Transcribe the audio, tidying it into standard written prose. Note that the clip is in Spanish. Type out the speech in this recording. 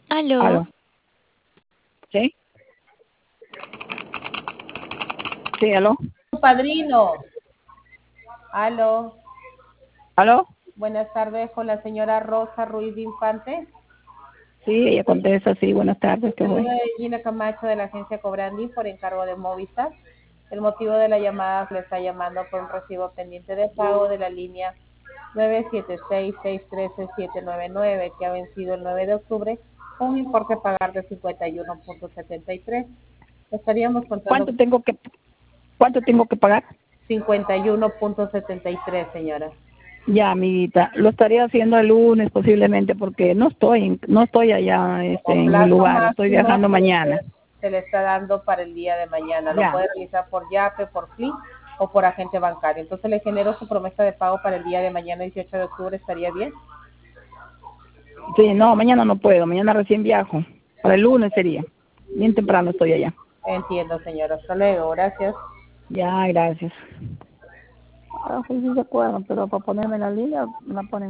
Aló. Aló. ¿Sí? Sí, aló. Padrino. Aló. ¿Aló? Buenas tardes con la señora Rosa Ruiz de Infante. Sí, ella contesta, sí, buenas tardes, ¿qué Saluda fue? de Gina Camacho de la agencia Cobrandi por encargo de Movistar. El motivo de la llamada le está llamando por un recibo pendiente de pago de la línea 976-613-799 que ha vencido el 9 de octubre con un importe a pagar de 51.73. Estaríamos contando ¿Cuánto tengo que pagar? 51.73, señora. Ya, amiguita, lo estaría haciendo el lunes posiblemente porque no estoy allá Como en mi plazo lugar, estoy máximo viajando mañana. se le está dando para el día de mañana. Lo Ya. puede realizar por YAPE, por FLI o por agente bancario. Entonces le genero su promesa de pago para el día de mañana, 18 de octubre, ¿estaría bien? Sí, no, mañana no puedo, mañana recién viajo. Para el lunes sería. Bien temprano estoy allá. Entiendo, señora. Hasta luego. Gracias. Ya, gracias. Ah, pues sí se acuerdan, pero para ponerme en la línea la ponen